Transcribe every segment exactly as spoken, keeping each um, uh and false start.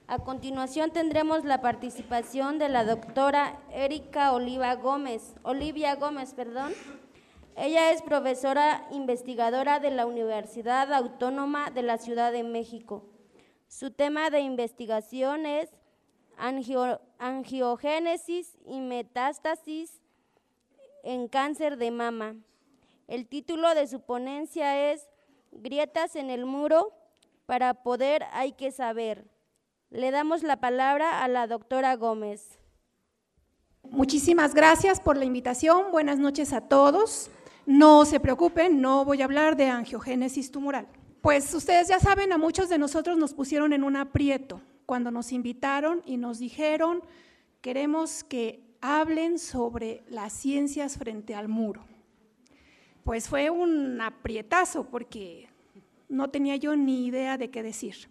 A continuación tendremos la participación de la doctora Erika Oliva Gómez, Olivia Gómez, perdón. Ella es profesora investigadora de la Universidad Autónoma de la Ciudad de México. Su tema de investigación es angio, angiogénesis y metástasis en cáncer de mama. El título de su ponencia es Grietas en el muro, para poder hay que saber. Le damos la palabra a la doctora Gómez. Muchísimas gracias por la invitación. Buenas noches a todos. No se preocupen, no voy a hablar de angiogénesis tumoral. Pues ustedes ya saben, a muchos de nosotros nos pusieron en un aprieto cuando nos invitaron y nos dijeron, queremos que hablen sobre las ciencias frente al muro. Pues fue un aprietazo porque no tenía yo ni idea de qué decir.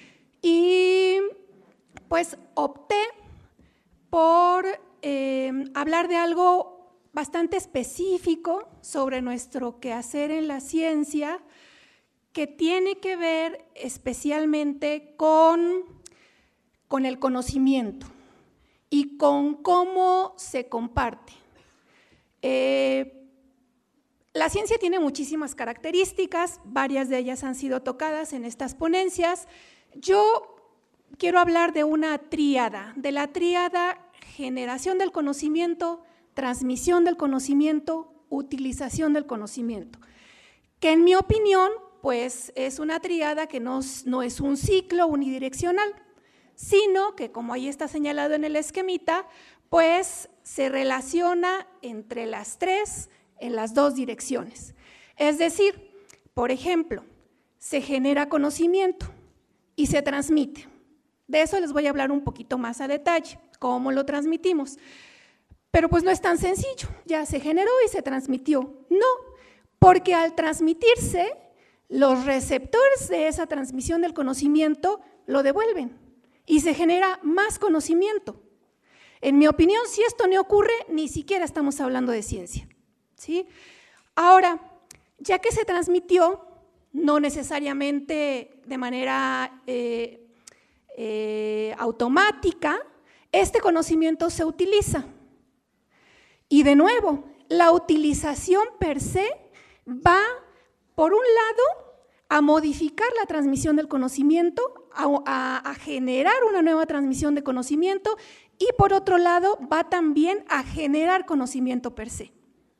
Y pues opté por eh, hablar de algo bastante específico sobre nuestro quehacer en la ciencia, que tiene que ver especialmente con, con el conocimiento y con cómo se comparte. Eh, La ciencia tiene muchísimas características, varias de ellas han sido tocadas en estas ponencias. Yo quiero hablar de una tríada, de la tríada generación del conocimiento, transmisión del conocimiento, utilización del conocimiento, que en mi opinión, pues es una tríada que no, no es un ciclo unidireccional, sino que, como ahí está señalado en el esquemita, pues se relaciona entre las tres en las dos direcciones. Es decir, por ejemplo, se genera conocimiento y se transmite. De eso les voy a hablar un poquito más a detalle, cómo lo transmitimos. Pero pues no es tan sencillo, ya se generó y se transmitió. No, porque al transmitirse, los receptores de esa transmisión del conocimiento lo devuelven y se genera más conocimiento. En mi opinión, si esto no ocurre, ni siquiera estamos hablando de ciencia. ¿Sí? Ahora, ya que se transmitió, no necesariamente de manera eh, eh, automática, este conocimiento se utiliza. Y de nuevo, la utilización per se va, por un lado, a modificar la transmisión del conocimiento, a, a, a generar una nueva transmisión de conocimiento y por otro lado, va también a generar conocimiento per se.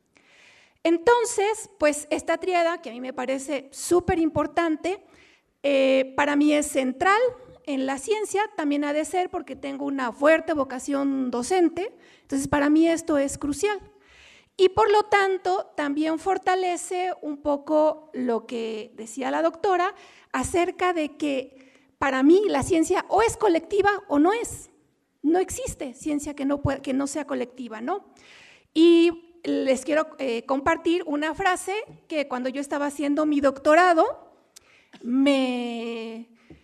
Entonces, pues esta tríada, que a mí me parece súper importante, eh, para mí es central en la ciencia, también ha de ser porque tengo una fuerte vocación docente, entonces para mí esto es crucial. Y por lo tanto, también fortalece un poco lo que decía la doctora acerca de que para mí la ciencia o es colectiva o no es. No existe ciencia que no, pueda, que no sea colectiva, ¿no? Y les quiero eh, compartir una frase que cuando yo estaba haciendo mi doctorado, me,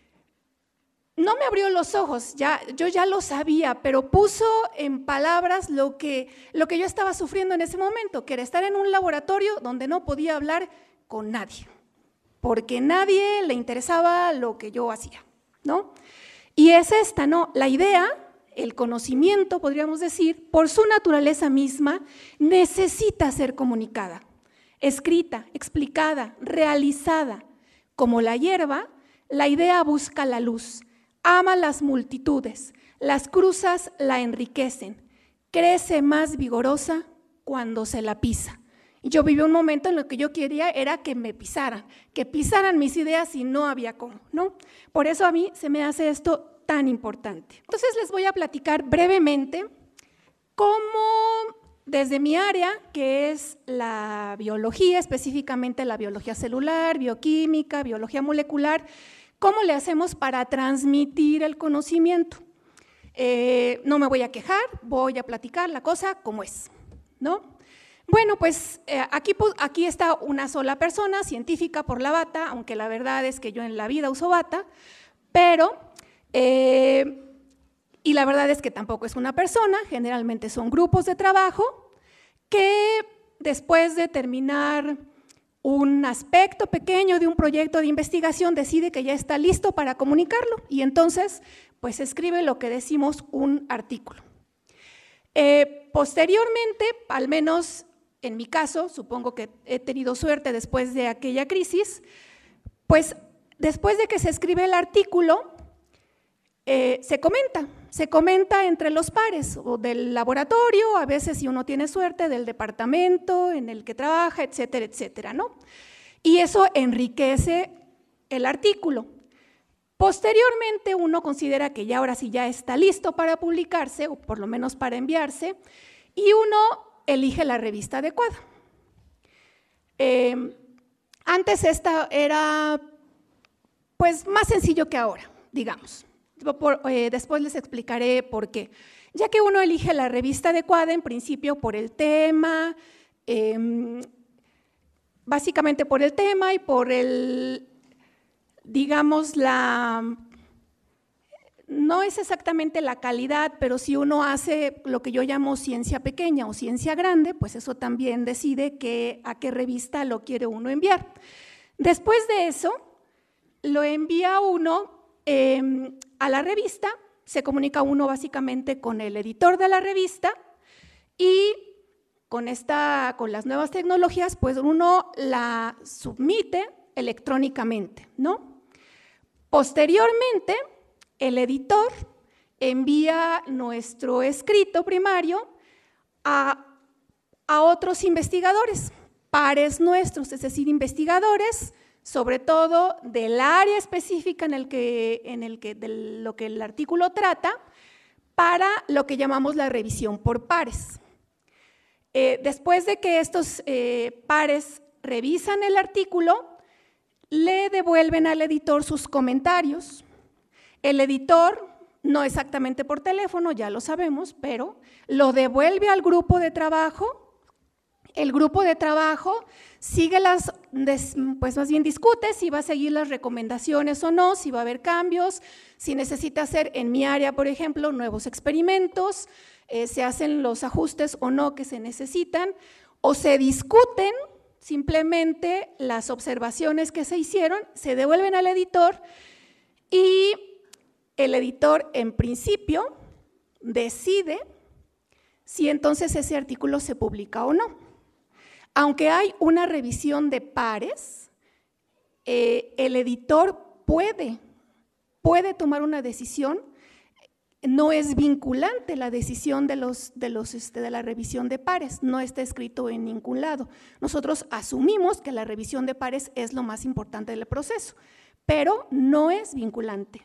no me abrió los ojos, ya, yo ya lo sabía, pero puso en palabras lo que, lo que yo estaba sufriendo en ese momento, que era estar en un laboratorio donde no podía hablar con nadie, porque a nadie le interesaba lo que yo hacía, ¿no? Y es esta, ¿no? La idea… El conocimiento, podríamos decir, por su naturaleza misma, necesita ser comunicada, escrita, explicada, realizada. Como la hierba, la idea busca la luz, ama las multitudes, las cruzas la enriquecen, crece más vigorosa cuando se la pisa. Y yo viví un momento en el que yo quería era que me pisaran, que pisaran mis ideas y no había cómo, ¿no? Por eso a mí se me hace esto tan importante. Entonces les voy a platicar brevemente cómo desde mi área, que es la biología, específicamente la biología celular, bioquímica, biología molecular, cómo le hacemos para transmitir el conocimiento. Eh, no me voy a quejar, voy a platicar la cosa como es, ¿no? Bueno, pues eh, aquí, aquí está una sola persona, científica por la bata, aunque la verdad es que yo en la vida uso bata, pero… Eh, y la verdad es que tampoco es una persona, generalmente son grupos de trabajo que después de terminar un aspecto pequeño de un proyecto de investigación, decide que ya está listo para comunicarlo y entonces pues escribe lo que decimos un artículo. Eh, posteriormente, al menos en mi caso, supongo que he tenido suerte después de aquella crisis, pues después de que se escribe el artículo, eh, se comenta, se comenta entre los pares o del laboratorio, a veces si uno tiene suerte, del departamento en el que trabaja, etcétera, etcétera, ¿no? Y eso enriquece el artículo. Posteriormente uno considera que ya ahora sí ya está listo para publicarse, o por lo menos para enviarse, y uno elige la revista adecuada. Eh, antes esta era pues más sencillo que ahora, digamos. Por, eh, después les explicaré por qué. Ya que uno elige la revista adecuada, en principio por el tema, eh, básicamente por el tema y por el, digamos, la, no es exactamente la calidad, pero si uno hace lo que yo llamo ciencia pequeña o ciencia grande, pues eso también decide que, a qué revista lo quiere uno enviar. Después de eso, lo envía uno eh, a la revista, se comunica uno básicamente con el editor de la revista y con, esta, con las nuevas tecnologías, pues uno la submite electrónicamente, ¿no? Posteriormente, el editor envía nuestro escrito primario a, a otros investigadores, pares nuestros, es decir, investigadores, sobre todo del área específica en el que, en el que, de lo que el artículo trata, para lo que llamamos la revisión por pares. Eh, después de que estos eh, pares revisan el artículo, le devuelven al editor sus comentarios. El editor, no exactamente por teléfono, ya lo sabemos, pero lo devuelve al grupo de trabajo. El grupo de trabajo sigue las, pues más bien discute si va a seguir las recomendaciones o no, si va a haber cambios, si necesita hacer en mi área, por ejemplo, nuevos experimentos, eh, se hacen los ajustes o no que se necesitan, o se discuten simplemente las observaciones que se hicieron, se devuelven al editor y el editor en principio decide si entonces ese artículo se publica o no. Aunque hay una revisión de pares, eh, el editor puede, puede tomar una decisión, no es vinculante la decisión de, los, de, los, este, de la revisión de pares, no está escrito en ningún lado. Nosotros asumimos que la revisión de pares es lo más importante del proceso, pero no es vinculante.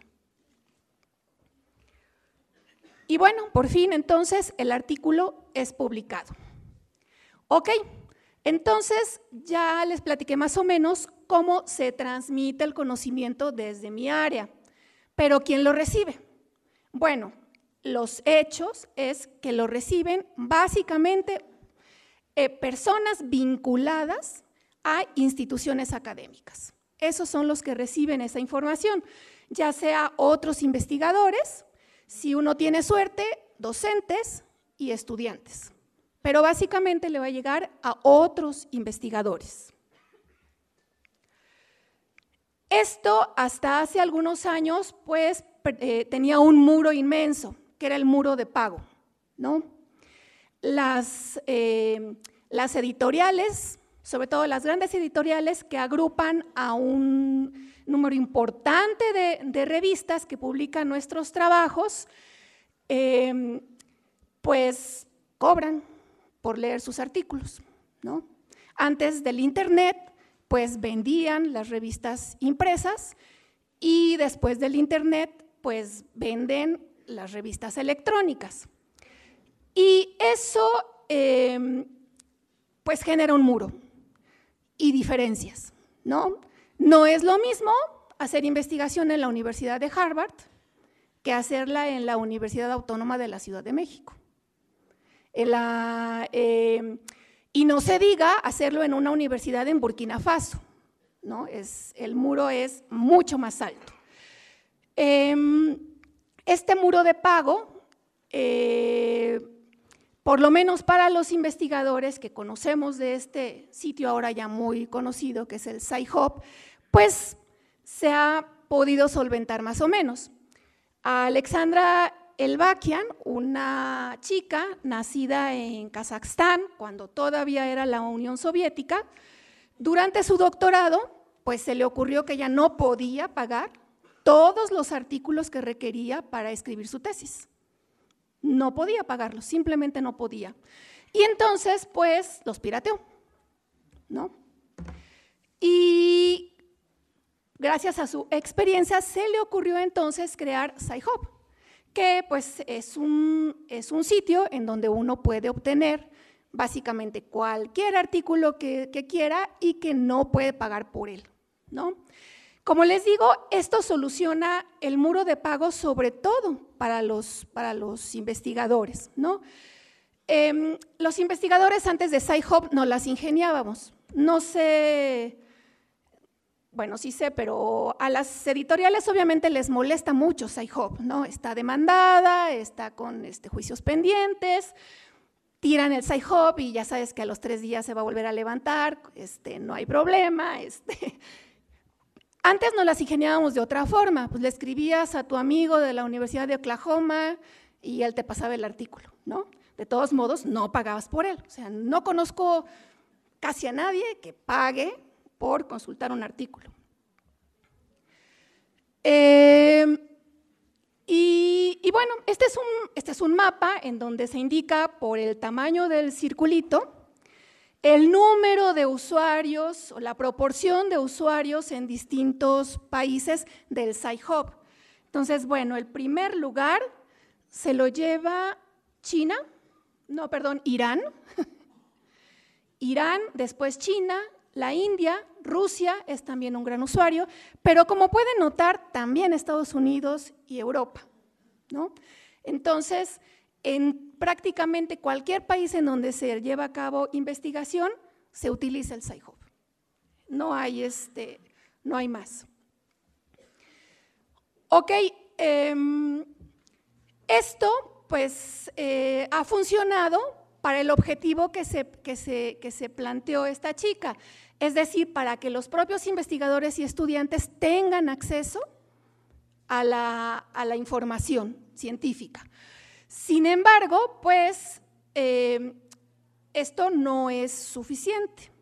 Y bueno, por fin entonces el artículo es publicado. Ok. Entonces, ya les platiqué más o menos cómo se transmite el conocimiento desde mi área, pero ¿quién lo recibe? Bueno, los hechos es que lo reciben básicamente eh, personas vinculadas a instituciones académicas. Esos son los que reciben esa información, ya sea otros investigadores, si uno tiene suerte, docentes y estudiantes. Pero básicamente le va a llegar a otros investigadores. Esto hasta hace algunos años pues eh, tenía un muro inmenso, que era el muro de pago, ¿no? Las, eh, las editoriales, sobre todo las grandes editoriales que agrupan a un número importante de, de revistas que publican nuestros trabajos, eh, pues cobran por leer sus artículos, ¿no? Antes del internet, pues vendían las revistas impresas y después del internet, pues venden las revistas electrónicas. Y eso, eh, pues genera un muro y diferencias, ¿no? No es lo mismo hacer investigación en la Universidad de Harvard que hacerla en la Universidad Autónoma de la Ciudad de México. La, eh, y no se diga hacerlo en una universidad en Burkina Faso, ¿no? Es, el muro es mucho más alto. Eh, este muro de pago, eh, por lo menos para los investigadores que conocemos de este sitio ahora ya muy conocido, que es el Sci-Hub, pues se ha podido solventar más o menos. Alexandra Elbakian, una chica nacida en Kazajstán, cuando todavía era la Unión Soviética, durante su doctorado, pues se le ocurrió que ella no podía pagar todos los artículos que requería para escribir su tesis. No podía pagarlos, simplemente no podía. Y entonces, pues, los pirateó, ¿no? Y gracias a su experiencia, se le ocurrió entonces crear Sci-Hub, que pues es un, es un sitio en donde uno puede obtener básicamente cualquier artículo que, que quiera y que no puede pagar por él, ¿no? Como les digo, esto soluciona el muro de pago sobre todo para los, para los investigadores, ¿no? Eh, los investigadores antes de Sci-Hub nos las ingeniábamos, no sé, bueno, sí sé, pero a las editoriales obviamente les molesta mucho Sci-Hub, ¿no? Está demandada, está con este, juicios pendientes, tiran el Sci-Hub y ya sabes que a los tres días se va a volver a levantar, este, no hay problema, este… Antes nos las ingeniábamos de otra forma, pues le escribías a tu amigo de la Universidad de Oklahoma y él te pasaba el artículo, ¿no? De todos modos, no pagabas por él, o sea, no conozco casi a nadie que pague por consultar un artículo. Eh, y, y bueno, este es, un, este es un mapa en donde se indica por el tamaño del circulito el número de usuarios o la proporción de usuarios en distintos países del Sci-Hub. Entonces, bueno, el primer lugar se lo lleva China, no, perdón, Irán, Irán, después China, la India, Rusia es también un gran usuario, pero como pueden notar, también Estados Unidos y Europa, ¿no? Entonces, en prácticamente cualquier país en donde se lleva a cabo investigación, se utiliza el Sci-Hub. No hay, este, no hay más. Ok, eh, esto pues eh, ha funcionado para el objetivo que se, que, se, que se planteó esta chica, es decir, para que los propios investigadores y estudiantes tengan acceso a la, a la información científica. Sin embargo, pues eh, esto no es suficiente.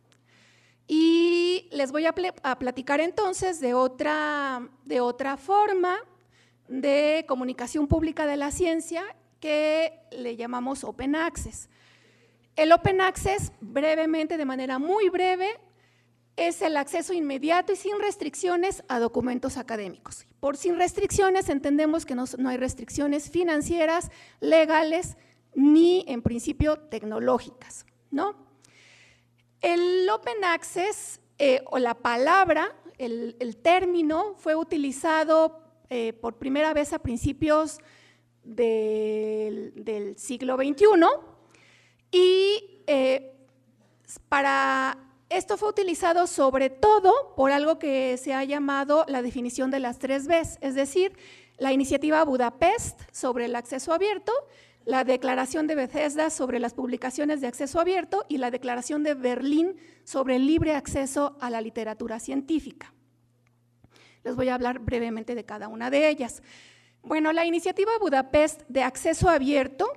Y les voy a, a platicar entonces de otra, de otra forma de comunicación pública de la ciencia que le llamamos Open Access. El Open Access, brevemente, de manera muy breve, es el acceso inmediato y sin restricciones a documentos académicos. Por sin restricciones entendemos que no, no hay restricciones financieras, legales, ni en principio tecnológicas, ¿no? El Open Access eh, o la palabra, el, el término fue utilizado eh, por primera vez a principios del, del siglo veintiuno y eh, para… Esto fue utilizado sobre todo por algo que se ha llamado la definición de las tres Bs, es decir, la iniciativa Budapest sobre el acceso abierto, la declaración de Bethesda sobre las publicaciones de acceso abierto y la declaración de Berlín sobre el libre acceso a la literatura científica. Les voy a hablar brevemente de cada una de ellas. Bueno, la iniciativa Budapest de acceso abierto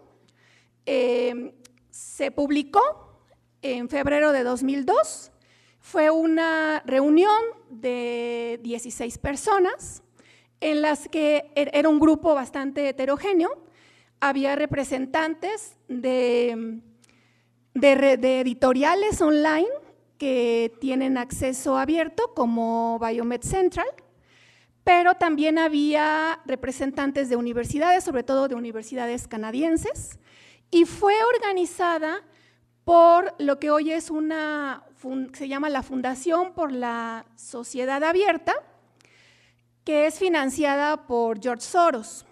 eh, se publicó en febrero de dos mil dos, fue una reunión de dieciséis personas en las que era un grupo bastante heterogéneo, había representantes de, de, de editoriales online que tienen acceso abierto como Biomed Central, pero también había representantes de universidades, sobre todo de universidades canadienses, y fue organizada por lo que hoy es una, se llama la Fundación por la Sociedad Abierta, que es financiada por George Soros.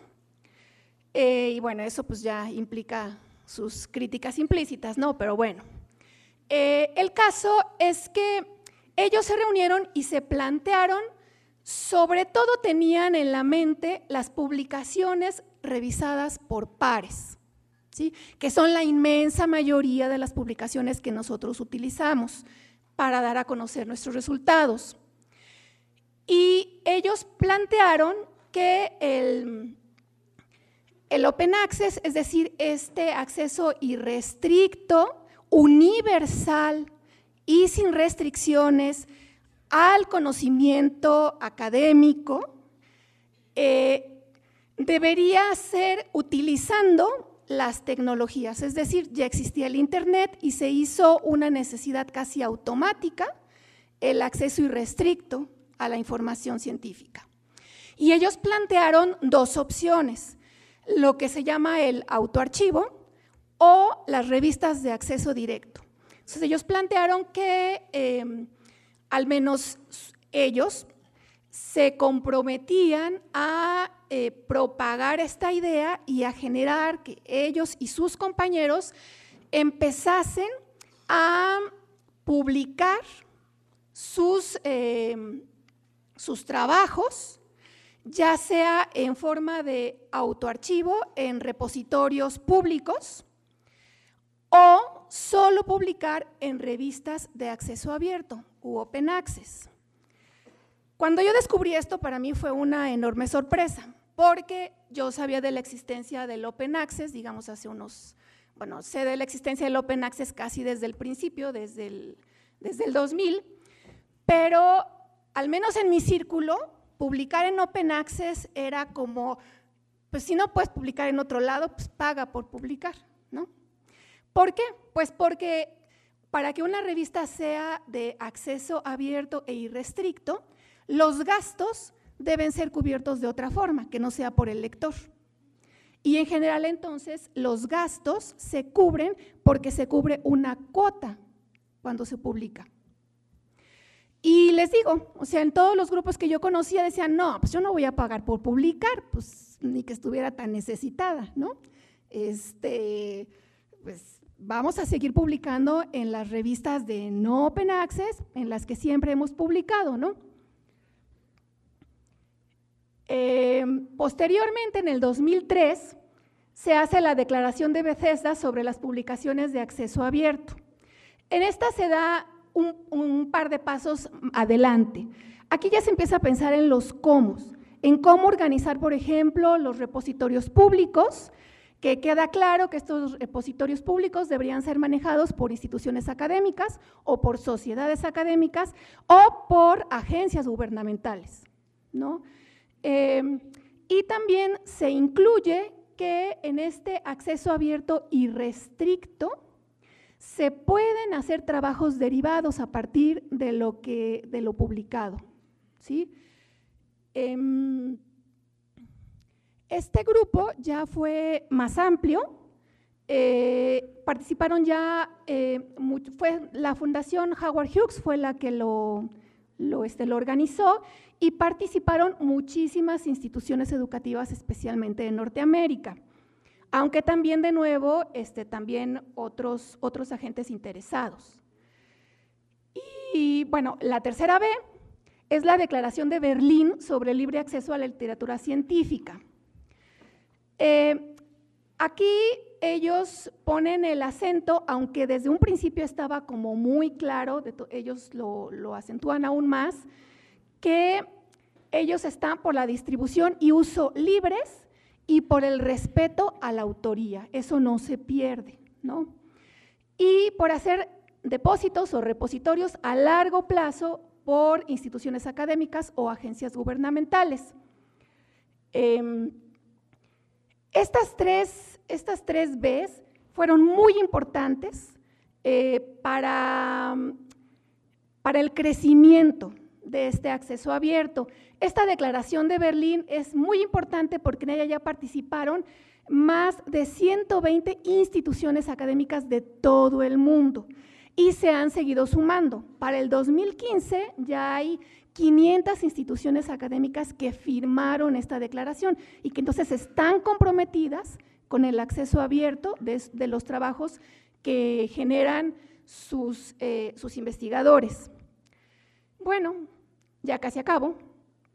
Eh, y bueno, eso pues ya implica sus críticas implícitas, ¿no? Pero bueno, eh, el caso es que ellos se reunieron y se plantearon, sobre todo tenían en la mente las publicaciones revisadas por pares, ¿sí? Que son la inmensa mayoría de las publicaciones que nosotros utilizamos para dar a conocer nuestros resultados. Y ellos plantearon que el, el Open Access, es decir, este acceso irrestricto, universal y sin restricciones al conocimiento académico, eh, debería ser utilizando las tecnologías, es decir, ya existía el Internet y se hizo una necesidad casi automática el acceso irrestricto a la información científica. Y ellos plantearon dos opciones, lo que se llama el autoarchivo o las revistas de acceso directo. Entonces ellos plantearon que eh, al menos ellos se comprometían a eh, propagar esta idea y a generar que ellos y sus compañeros empezasen a publicar sus, eh, sus trabajos, ya sea en forma de autoarchivo en repositorios públicos o solo publicar en revistas de acceso abierto u Open Access. Cuando yo descubrí esto, para mí fue una enorme sorpresa, porque yo sabía de la existencia del Open Access, digamos hace unos, bueno, sé de la existencia del Open Access casi desde el principio, desde el, desde el dos mil, pero al menos en mi círculo, publicar en Open Access era como, pues si no puedes publicar en otro lado, pues paga por publicar, ¿no? ¿Por qué? Pues porque para que una revista sea de acceso abierto e irrestricto, los gastos deben ser cubiertos de otra forma, que no sea por el lector. Y en general entonces los gastos se cubren porque se cubre una cuota cuando se publica. Y les digo, o sea, en todos los grupos que yo conocía decían, no, pues yo no voy a pagar por publicar, pues ni que estuviera tan necesitada, ¿no? Este, pues vamos a seguir publicando en las revistas de no Open Access, en las que siempre hemos publicado, ¿no? Eh, posteriormente, en el dos mil tres, se hace la declaración de Bethesda sobre las publicaciones de acceso abierto. En esta se da un, un par de pasos adelante. Aquí ya se empieza a pensar en los cómo, en cómo organizar, por ejemplo, los repositorios públicos, que queda claro que estos repositorios públicos deberían ser manejados por instituciones académicas o por sociedades académicas o por agencias gubernamentales, ¿no? Eh, y también se incluye que en este acceso abierto y restricto se pueden hacer trabajos derivados a partir de lo, que, de lo publicado, ¿sí? Eh, este grupo ya fue más amplio, eh, participaron ya, eh, fue la Fundación Howard Hughes fue la que lo, lo, este, lo organizó, y participaron muchísimas instituciones educativas, especialmente de Norteamérica, aunque también de nuevo este, también otros, otros agentes interesados. Y bueno, la tercera B es la Declaración de Berlín sobre el libre acceso a la literatura científica. Eh, aquí ellos ponen el acento, aunque desde un principio estaba como muy claro, de ellos lo, lo acentúan aún más, que ellos están por la distribución y uso libres y por el respeto a la autoría, eso no se pierde, ¿no? Y por hacer depósitos o repositorios a largo plazo por instituciones académicas o agencias gubernamentales. Eh, estas, tres, estas tres Bs fueron muy importantes eh, para, para el crecimiento de este acceso abierto. Esta declaración de Berlín es muy importante porque en ella ya participaron más de ciento veinte instituciones académicas de todo el mundo y se han seguido sumando. Para el dos mil quince ya hay quinientas instituciones académicas que firmaron esta declaración y que entonces están comprometidas con el acceso abierto de, de los trabajos que generan sus, eh, sus investigadores. Bueno, ya casi acabo.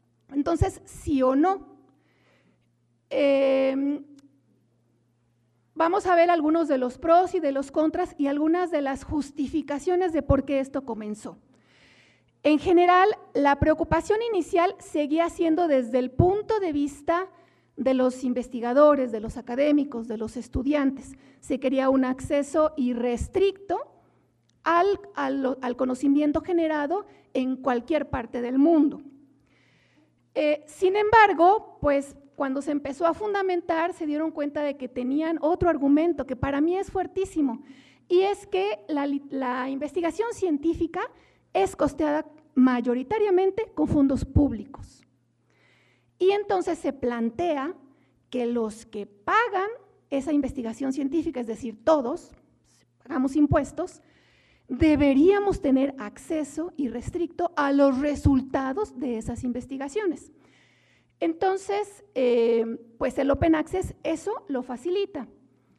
Entonces, sí o no. Eh, Vamos a ver algunos de los pros y de los contras y algunas de las justificaciones de por qué esto comenzó. En general, la preocupación inicial seguía siendo desde el punto de vista de los investigadores, de los académicos, de los estudiantes. Se quería un acceso irrestricto al, al, al conocimiento generado en cualquier parte del mundo. Eh, sin embargo, pues cuando se empezó a fundamentar, se dieron cuenta de que tenían otro argumento que para mí es fuertísimo, y es que la, la investigación científica es costeada mayoritariamente con fondos públicos. Y entonces se plantea que los que pagan esa investigación científica, es decir, todos, pagamos impuestos, deberíamos tener acceso irrestricto a los resultados de esas investigaciones. Entonces, eh, pues el Open Access eso lo facilita.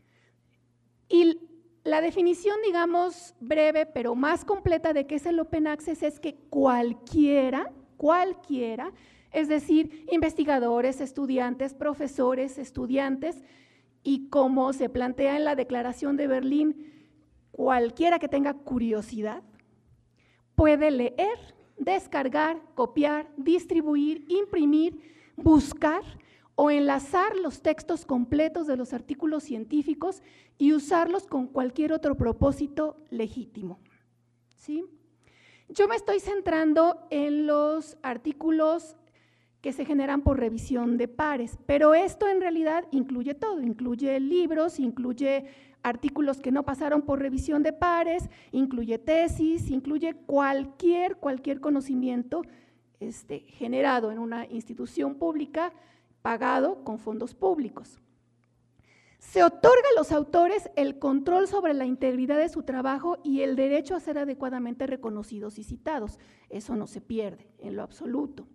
Y la definición, digamos, breve, pero más completa de qué es el Open Access es que cualquiera, cualquiera, es decir, investigadores, estudiantes, profesores, estudiantes, y como se plantea en la Declaración de Berlín, cualquiera que tenga curiosidad puede leer, descargar, copiar, distribuir, imprimir, buscar o enlazar los textos completos de los artículos científicos y usarlos con cualquier otro propósito legítimo. ¿Sí? Yo me estoy centrando en los artículos que se generan por revisión de pares, pero esto en realidad incluye todo, incluye libros, incluye artículos que no pasaron por revisión de pares, incluye tesis, incluye cualquier, cualquier conocimiento este, generado en una institución pública, pagado con fondos públicos. Se otorga a los autores el control sobre la integridad de su trabajo y el derecho a ser adecuadamente reconocidos y citados. Eso no se pierde en lo absoluto.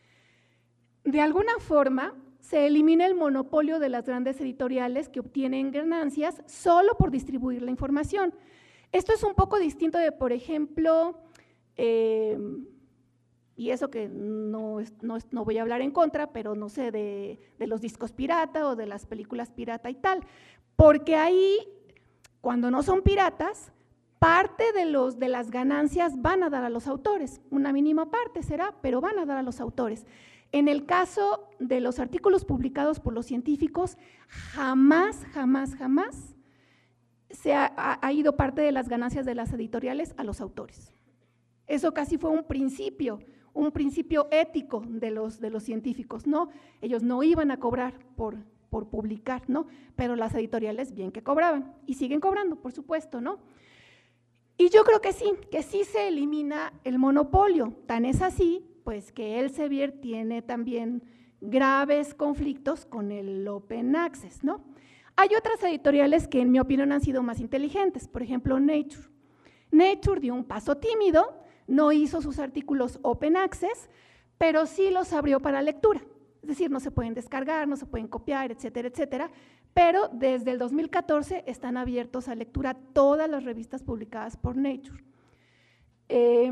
De alguna forma, se elimina el monopolio de las grandes editoriales que obtienen ganancias solo por distribuir la información. Esto es un poco distinto de, por ejemplo, eh, y eso que no, no, no voy a hablar en contra, pero no sé, de, de los discos pirata o de las películas pirata y tal, porque ahí, cuando no son piratas, parte de, los, de las ganancias van a dar a los autores, una mínima parte será, pero van a dar a los autores. En el caso de los artículos publicados por los científicos, jamás, jamás, jamás se ha, ha ido parte de las ganancias de las editoriales a los autores. Eso casi fue un principio, un principio ético de los, de los científicos, ¿no? Ellos no iban a cobrar por, por publicar, ¿no? Pero las editoriales bien que cobraban y siguen cobrando, por supuesto, ¿no? Y yo creo que sí, que sí se elimina el monopolio, tan es así, pues que Elsevier tiene también graves conflictos con el Open Access, ¿no? Hay otras editoriales que en mi opinión han sido más inteligentes, por ejemplo Nature. Nature dio un paso tímido, no hizo sus artículos Open Access, pero sí los abrió para lectura, es decir, no se pueden descargar, no se pueden copiar, etcétera, etcétera, pero desde el dos mil catorce están abiertos a lectura todas las revistas publicadas por Nature. Eh,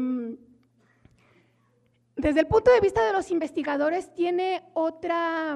Desde el punto de vista de los investigadores, tiene otra,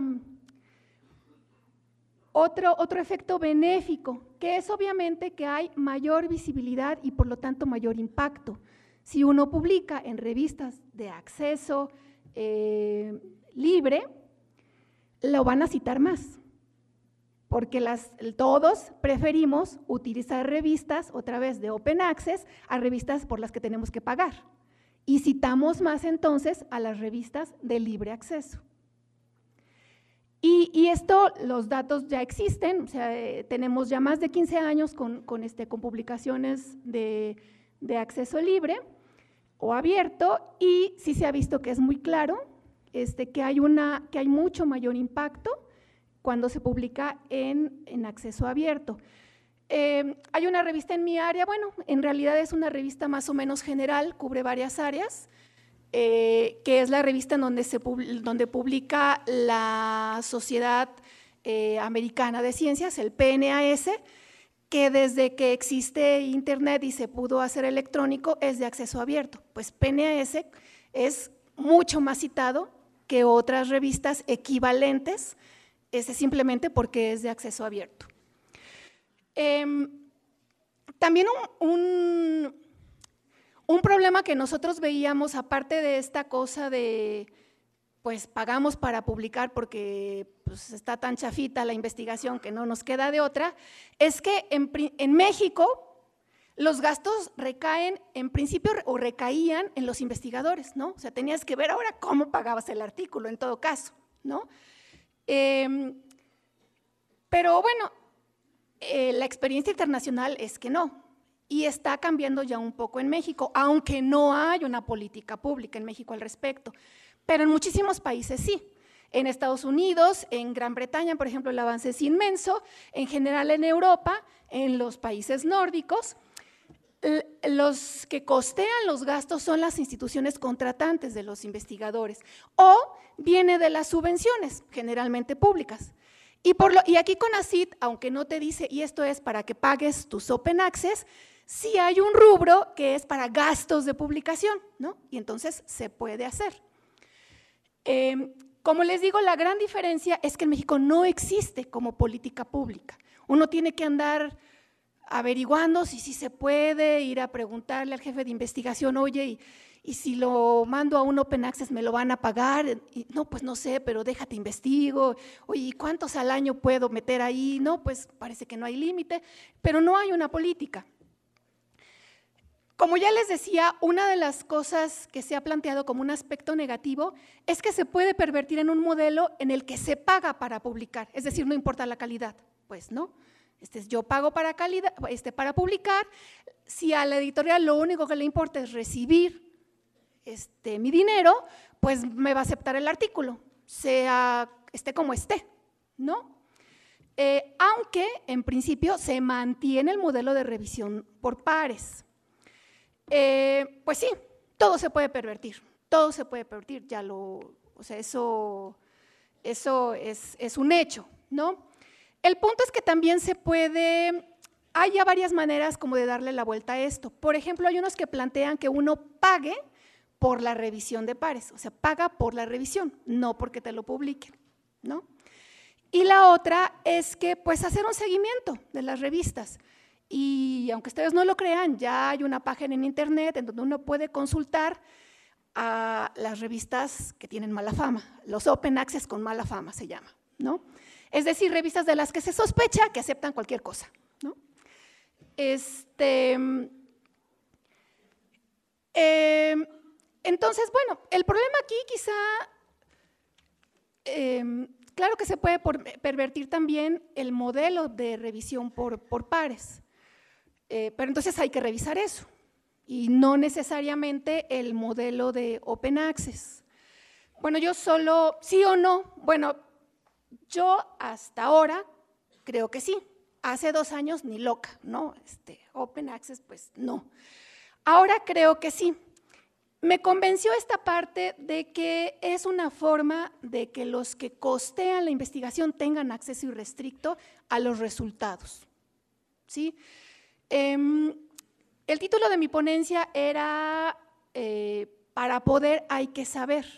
otro, otro efecto benéfico, que es obviamente que hay mayor visibilidad y por lo tanto mayor impacto. Si uno publica en revistas de acceso eh, libre, lo van a citar más, porque las, todos preferimos utilizar revistas, otra vez de Open Access, a revistas por las que tenemos que pagar. Y citamos más entonces a las revistas de libre acceso. Y, y esto, los datos ya existen, o sea, eh, tenemos ya más de quince años con, con, este, con publicaciones de, de acceso libre o abierto, y sí se ha visto que es muy claro este, que, hay una, que hay mucho mayor impacto cuando se publica en, en acceso abierto. Eh, hay una revista en mi área, bueno, en realidad es una revista más o menos general, cubre varias áreas, eh, que es la revista en donde, se, donde publica la Sociedad eh, Americana de Ciencias, el P N A S, que desde que existe Internet y se pudo hacer electrónico es de acceso abierto. Pues P N A S es mucho más citado que otras revistas equivalentes, ese simplemente porque es de acceso abierto. Eh, también un, un, un problema que nosotros veíamos, aparte de esta cosa de, pues pagamos para publicar porque pues, está tan chafita la investigación que no nos queda de otra, es que en, en México los gastos recaen, en principio, o recaían en los investigadores, ¿no? O sea, tenías que ver ahora cómo pagabas el artículo, en todo caso, ¿no? Eh, pero bueno, eh, la experiencia internacional es que no, y está cambiando ya un poco en México, aunque no hay una política pública en México al respecto, pero en muchísimos países sí. En Estados Unidos, en Gran Bretaña, por ejemplo, el avance es inmenso, en general en Europa, en los países nórdicos. Los que costean los gastos son las instituciones contratantes de los investigadores o viene de las subvenciones, generalmente públicas. Y, por lo, y aquí CONACYT, aunque no te dice, y esto es para que pagues tus Open Access, sí hay un rubro que es para gastos de publicación, ¿no? Y entonces se puede hacer. Eh, como les digo, la gran diferencia es que en México no existe como política pública. Uno tiene que andar averiguando si sí se puede, ir a preguntarle al jefe de investigación, oye, y, y si lo mando a un Open Access, ¿me lo van a pagar? Y, no, pues no sé, pero déjate investigo. Oye, ¿cuántos al año puedo meter ahí? No, pues parece que no hay límite, pero no hay una política. Como ya les decía, una de las cosas que se ha planteado como un aspecto negativo es que se puede pervertir en un modelo en el que se paga para publicar, es decir, no importa la calidad, pues no. Este, yo pago para, calidad, este, para publicar, si a la editorial lo único que le importa es recibir este, mi dinero, pues me va a aceptar el artículo, sea esté como esté, ¿no? Eh, aunque en principio se mantiene el modelo de revisión por pares. Eh, pues sí, todo se puede pervertir, todo se puede pervertir, ya lo, o sea, eso, eso es, es un hecho, ¿no? El punto es que también se puede, hay ya varias maneras como de darle la vuelta a esto. Por ejemplo, hay unos que plantean que uno pague por la revisión de pares, o sea, paga por la revisión, no porque te lo publiquen, ¿no? Y la otra es que, pues, hacer un seguimiento de las revistas. Y aunque ustedes no lo crean, ya hay una página en internet en donde uno puede consultar a las revistas que tienen mala fama, los Open Access con mala fama se llama, ¿no? Es decir, revistas de las que se sospecha que aceptan cualquier cosa, ¿no? Este, eh, entonces, bueno, el problema aquí quizá, eh, claro que se puede por, pervertir también el modelo de revisión por, por pares, eh, pero entonces hay que revisar eso y no necesariamente el modelo de Open Access. Bueno, yo solo, sí o no, bueno, yo hasta ahora creo que sí, hace dos años ni loca, ¿no? Este, Open Access, pues no. Ahora creo que sí. Me convenció esta parte de que es una forma de que los que costean la investigación tengan acceso irrestricto a los resultados, ¿sí? Eh, el título de mi ponencia era eh, para poder hay que saber.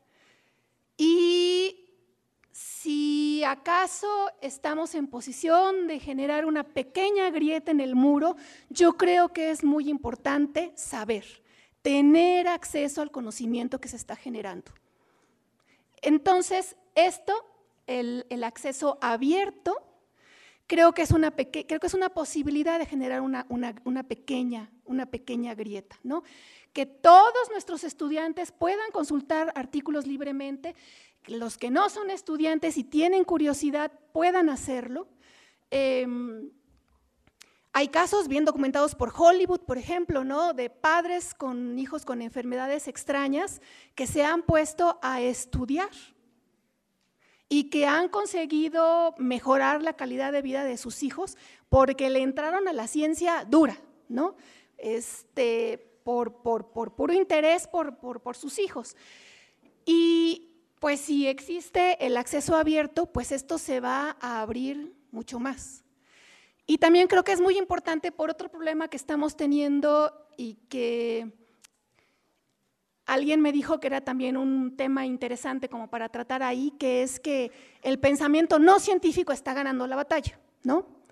Y si acaso estamos en posición de generar una pequeña grieta en el muro, yo creo que es muy importante saber, tener acceso al conocimiento que se está generando. Entonces, esto, el, el acceso abierto, creo que es una, peque, creo que es una posibilidad de generar una, una, una, pequeña, una pequeña grieta, ¿no? Que todos nuestros estudiantes puedan consultar artículos libremente, los que no son estudiantes y tienen curiosidad puedan hacerlo. Eh, hay casos bien documentados por Hollywood, por ejemplo, ¿no? De padres con hijos con enfermedades extrañas que se han puesto a estudiar y que han conseguido mejorar la calidad de vida de sus hijos porque le entraron a la ciencia dura, ¿no? Este, por, por, por puro interés por, por, por sus hijos. Y pues si existe el acceso abierto, pues esto se va a abrir mucho más. Y también creo que es muy importante por otro problema que estamos teniendo y que alguien me dijo que era también un tema interesante como para tratar ahí, que es que el pensamiento no científico está ganando la batalla, ¿no?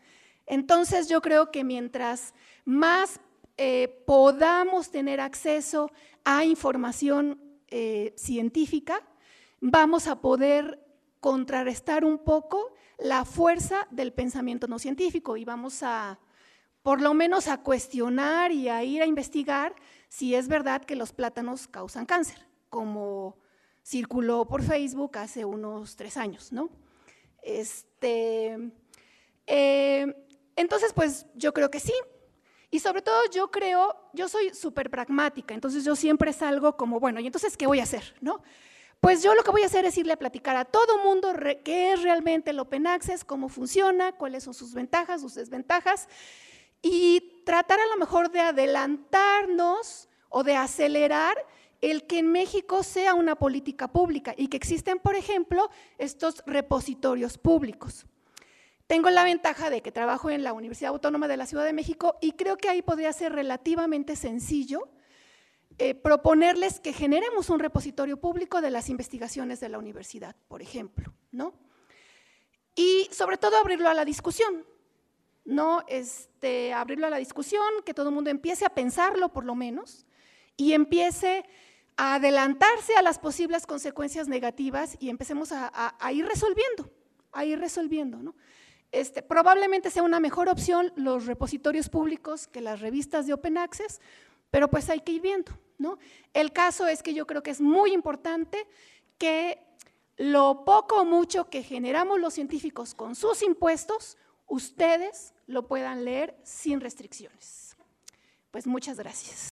Entonces, yo creo que mientras más eh, podamos tener acceso a información eh, científica, vamos a poder contrarrestar un poco la fuerza del pensamiento no científico y vamos a, por lo menos, a cuestionar y a ir a investigar si es verdad que los plátanos causan cáncer, como circuló por Facebook hace unos tres años, ¿no? Este, eh, entonces, pues yo creo que sí. Y sobre todo yo creo, yo soy súper pragmática, entonces yo siempre salgo como, bueno, ¿y entonces qué voy a hacer, no? Pues yo lo que voy a hacer es irle a platicar a todo mundo qué es realmente el Open Access, cómo funciona, cuáles son sus ventajas, sus desventajas, y tratar a lo mejor de adelantarnos o de acelerar el que en México sea una política pública y que existen, por ejemplo, estos repositorios públicos. Tengo la ventaja de que trabajo en la Universidad Autónoma de la Ciudad de México y creo que ahí podría ser relativamente sencillo eh, proponerles que generemos un repositorio público de las investigaciones de la universidad, por ejemplo, ¿no? Y sobre todo abrirlo a la discusión, ¿no? Este, abrirlo a la discusión, que todo el mundo empiece a pensarlo por lo menos y empiece a adelantarse a las posibles consecuencias negativas y empecemos a, a, a ir resolviendo, a ir resolviendo, ¿no? Este, probablemente sea una mejor opción los repositorios públicos que las revistas de Open Access, pero pues hay que ir viendo, ¿no? El caso es que yo creo que es muy importante que lo poco o mucho que generamos los científicos con sus impuestos, ustedes lo puedan leer sin restricciones. Pues muchas gracias.